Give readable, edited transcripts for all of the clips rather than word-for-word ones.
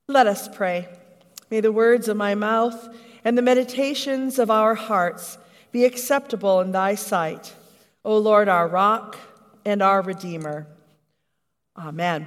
Let us pray. May the words of my mouth and the meditations of our hearts be acceptable in thy sight, O Lord, our rock and our Redeemer. Amen.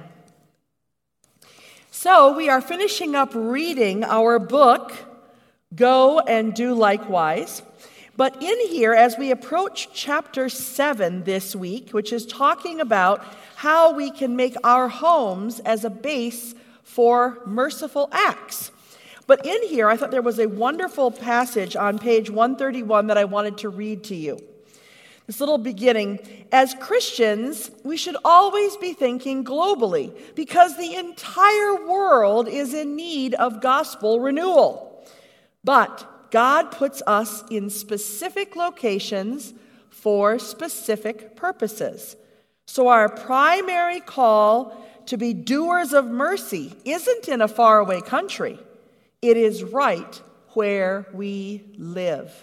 So we are finishing up reading our book, Go and Do Likewise. But in here, as we approach chapter 7 this week, which is talking about how we can make our homes as a base for merciful acts. But in here, I thought there was a wonderful passage on page 131 that I wanted to read to you. This little beginning, as Christians, we should always be thinking globally because the entire world is in need of gospel renewal. But God puts us in specific locations for specific purposes. So our primary call to be doers of mercy isn't in a faraway country. It is right where we live.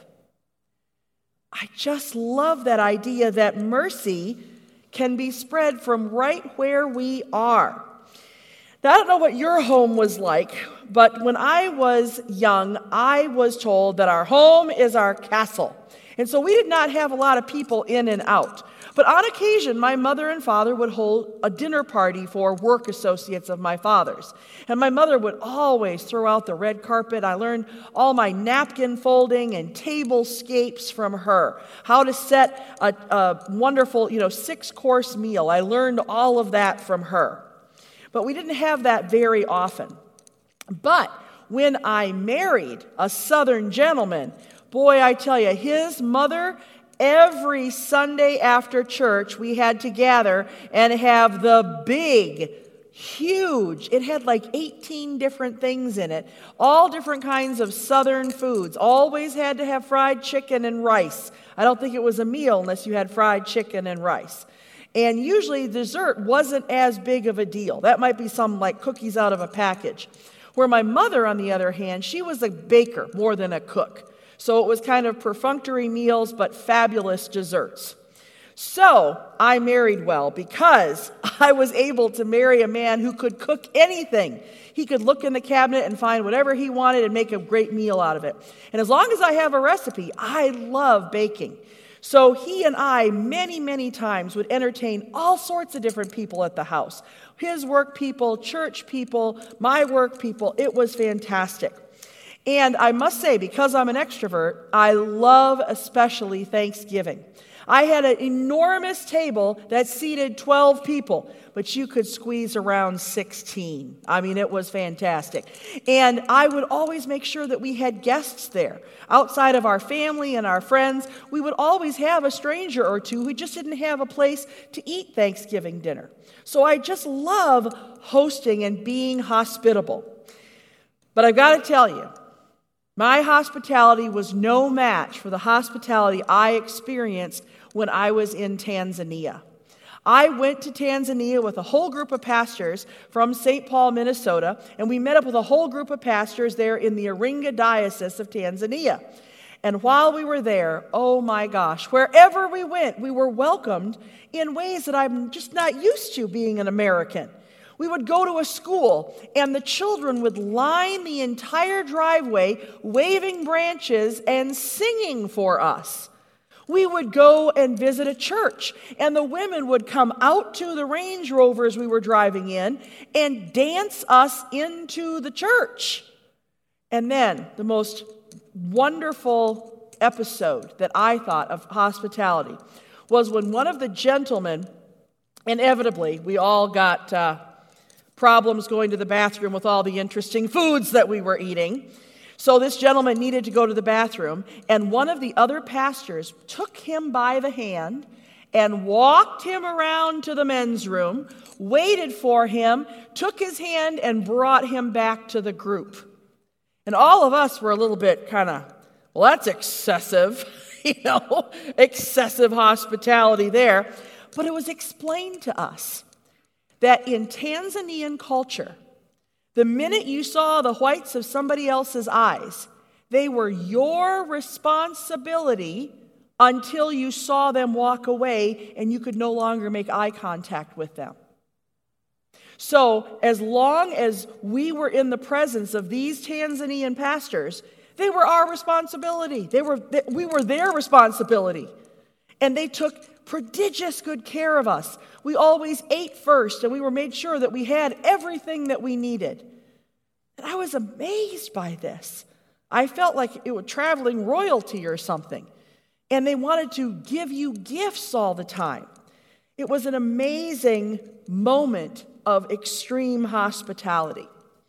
I just love that idea that mercy can be spread from right where we are. Now, I don't know what your home was like, but when I was young, I was told that our home is our castle. And so we did not have a lot of people in and out. But on occasion, my mother and father would hold a dinner party for work associates of my father's. And my mother would always throw out the red carpet. I learned all my napkin folding and tablescapes from her. How to set a wonderful, 6-course meal. I learned all of that from her. But we didn't have that very often. But when I married a Southern gentleman, boy, I tell you, his mother, every Sunday after church, we had to gather and have the big, huge, it had like 18 different things in it, all different kinds of Southern foods. Always had to have fried chicken and rice. I don't think it was a meal unless you had fried chicken and rice. And usually dessert wasn't as big of a deal. That might be some like cookies out of a package. Where my mother, on the other hand, she was a baker more than a cook. So it was kind of perfunctory meals, but fabulous desserts. So I married well because I was able to marry a man who could cook anything. He could look in the cabinet and find whatever he wanted and make a great meal out of it. And as long as I have a recipe, I love baking. So he and I, many, many times, would entertain all sorts of different people at the house. His work people, church people, my work people. It was fantastic. And I must say, because I'm an extrovert, I love especially Thanksgiving. I had an enormous table that seated 12 people, but you could squeeze around 16. I mean, it was fantastic. And I would always make sure that we had guests there. Outside of our family and our friends, we would always have a stranger or two who just didn't have a place to eat Thanksgiving dinner. So I just love hosting and being hospitable. But I've got to tell you, my hospitality was no match for the hospitality I experienced when I was in Tanzania. I went to Tanzania with a whole group of pastors from St. Paul, Minnesota, and we met up with a whole group of pastors there in the Iringa Diocese of Tanzania. And while we were there, oh my gosh, wherever we went, we were welcomed in ways that I'm just not used to being an American. We would go to a school, and the children would line the entire driveway, waving branches and singing for us. We would go and visit a church, and the women would come out to the Range Rovers we were driving in and dance us into the church. And then the most wonderful episode that I thought of hospitality was when one of the gentlemen, inevitably, we all got problems going to the bathroom with all the interesting foods that we were eating. So this gentleman needed to go to the bathroom, and one of the other pastors took him by the hand and walked him around to the men's room, waited for him, took his hand, and brought him back to the group. And all of us were a little bit kind of, well, that's excessive, excessive hospitality there. But it was explained to us that in Tanzanian culture, the minute you saw the whites of somebody else's eyes, they were your responsibility until you saw them walk away and you could no longer make eye contact with them. So as long as we were in the presence of these Tanzanian pastors, they were our responsibility. We were their responsibility. And they took prodigious good care of us. We always ate first, and we were made sure that we had everything that we needed. And I was amazed by this. I felt like it was traveling royalty or something. And they wanted to give you gifts all the time. It was an amazing moment of extreme hospitality.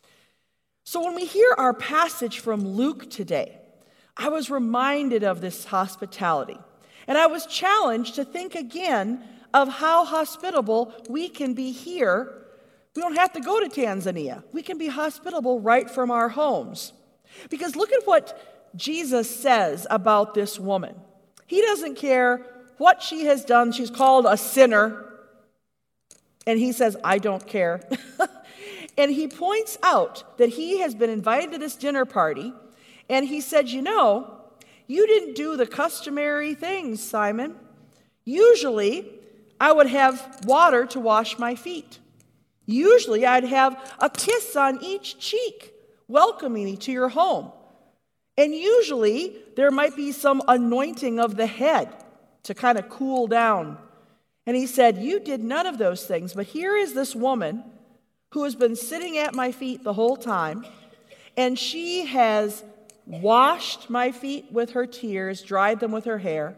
So when we hear our passage from Luke today, I was reminded of this hospitality. And I was challenged to think again of how hospitable we can be here. We don't have to go to Tanzania. We can be hospitable right from our homes. Because look at what Jesus says about this woman. He doesn't care what she has done. She's called a sinner. And he says, I don't care. And he points out that he has been invited to this dinner party. And he said, you didn't do the customary things, Simon. Usually, I would have water to wash my feet. Usually, I'd have a kiss on each cheek, welcoming me to your home. And usually, there might be some anointing of the head to kind of cool down. And he said, you did none of those things, but here is this woman who has been sitting at my feet the whole time, and she has washed my feet with her tears, dried them with her hair.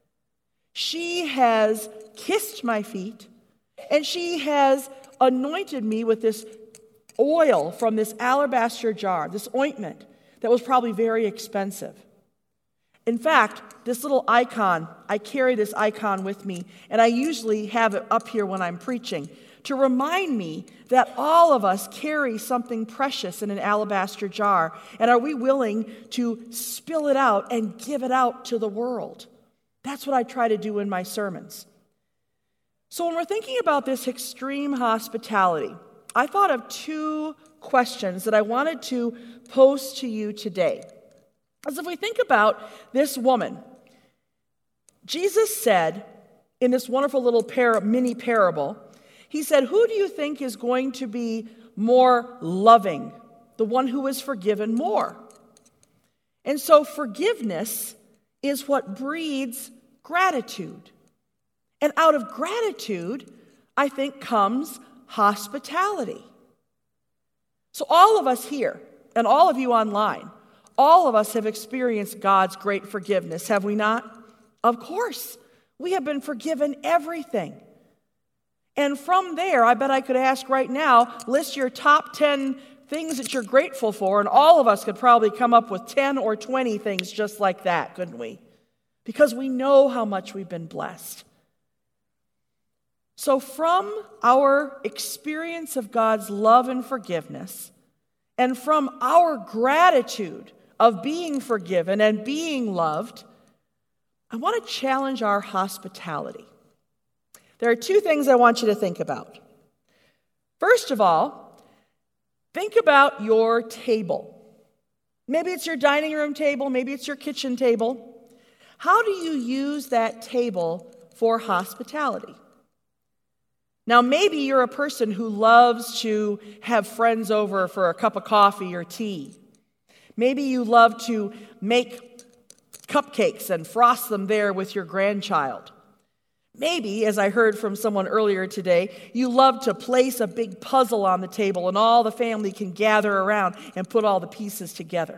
She has kissed my feet, and she has anointed me with this oil from this alabaster jar, this ointment that was probably very expensive. In fact, this little icon, I carry this icon with me, and I usually have it up here when I'm preaching to remind me that all of us carry something precious in an alabaster jar, and are we willing to spill it out and give it out to the world? That's what I try to do in my sermons. So when we're thinking about this extreme hospitality, I thought of two questions that I wanted to pose to you today. As if we think about this woman, Jesus said in this wonderful little mini parable, he said, who do you think is going to be more loving? The one who is forgiven more. And so forgiveness is what breeds gratitude. And out of gratitude, I think, comes hospitality. So all of us here, and all of you online, all of us have experienced God's great forgiveness, have we not? Of course. We have been forgiven everything. And from there, I bet I could ask right now, list your top 10 things that you're grateful for, and all of us could probably come up with 10 or 20 things just like that, couldn't we? Because we know how much we've been blessed. So from our experience of God's love and forgiveness, and from our gratitude of being forgiven and being loved, I want to challenge our hospitality. There are two things I want you to think about. First of all, think about your table. Maybe it's your dining room table, maybe it's your kitchen table. How do you use that table for hospitality? Now, maybe you're a person who loves to have friends over for a cup of coffee or tea. Maybe you love to make cupcakes and frost them there with your grandchild. Maybe, as I heard from someone earlier today, you love to place a big puzzle on the table and all the family can gather around and put all the pieces together.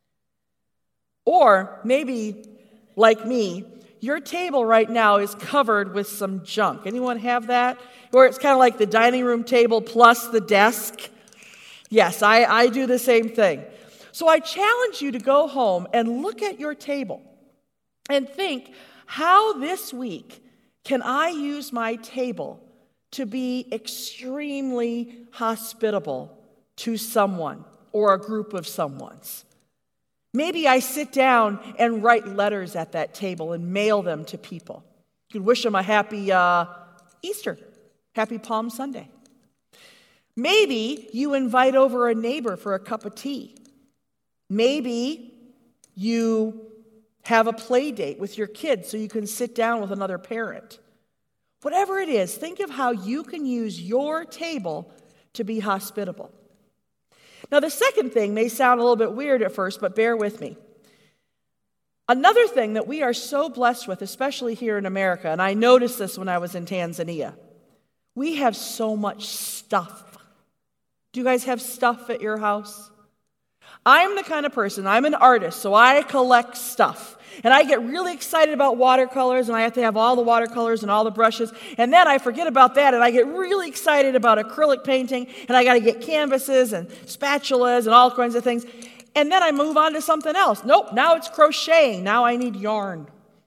Or maybe, like me, your table right now is covered with some junk. Anyone have that? Or it's kind of like the dining room table plus the desk. Yes, I do the same thing. So I challenge you to go home and look at your table and think, how this week can I use my table to be extremely hospitable to someone or a group of someone's? Maybe I sit down and write letters at that table and mail them to people. You could wish them a happy Easter, happy Palm Sunday. Maybe you invite over a neighbor for a cup of tea. Maybe you have a play date with your kids so you can sit down with another parent. Whatever it is, think of how you can use your table to be hospitable. Now, the second thing may sound a little bit weird at first, but bear with me. Another thing that we are so blessed with, especially here in America, and I noticed this when I was in Tanzania, we have so much stuff. Do you guys have stuff at your house? I'm the kind of person, I'm an artist, so I collect stuff. And I get really excited about watercolors, and I have to have all the watercolors and all the brushes. And then I forget about that, and I get really excited about acrylic painting, and I got to get canvases and spatulas and all kinds of things. And then I move on to something else. Nope, now it's crocheting. Now I need yarn.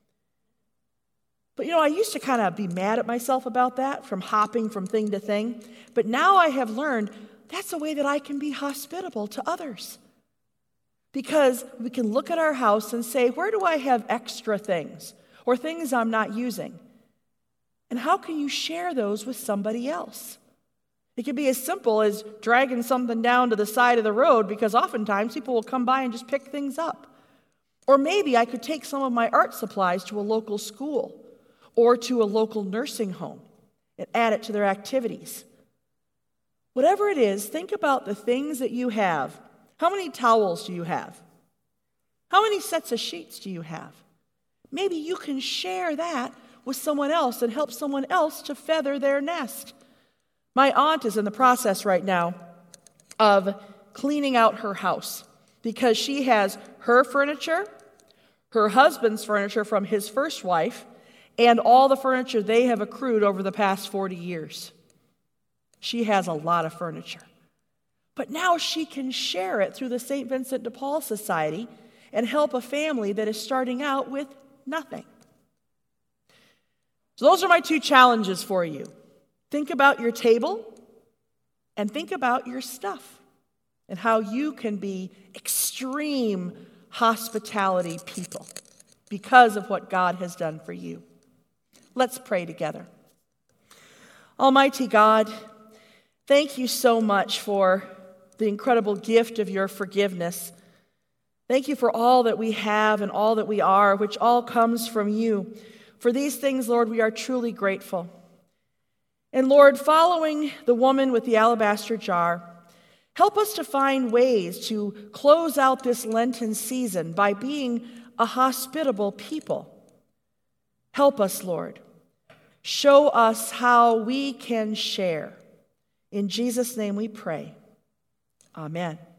But I used to kind of be mad at myself about that, from hopping from thing to thing. But now I have learned that's a way that I can be hospitable to others. Because we can look at our house and say, where do I have extra things or things I'm not using? And how can you share those with somebody else? It can be as simple as dragging something down to the side of the road, because oftentimes people will come by and just pick things up. Or maybe I could take some of my art supplies to a local school or to a local nursing home and add it to their activities. Whatever it is, think about the things that you have. How many towels do you have? How many sets of sheets do you have? Maybe you can share that with someone else and help someone else to feather their nest. My aunt is in the process right now of cleaning out her house because she has her furniture, her husband's furniture from his first wife, and all the furniture they have accrued over the past 40 years. She has a lot of furniture. But now she can share it through the St. Vincent de Paul Society and help a family that is starting out with nothing. So those are my two challenges for you. Think about your table and think about your stuff and how you can be extreme hospitality people because of what God has done for you. Let's pray together. Almighty God, thank you so much for the incredible gift of your forgiveness. Thank you for all that we have and all that we are, which all comes from you. For these things, Lord, we are truly grateful. And Lord, following the woman with the alabaster jar, help us to find ways to close out this Lenten season by being a hospitable people. Help us, Lord. Show us how we can share. In Jesus' name we pray. Amen.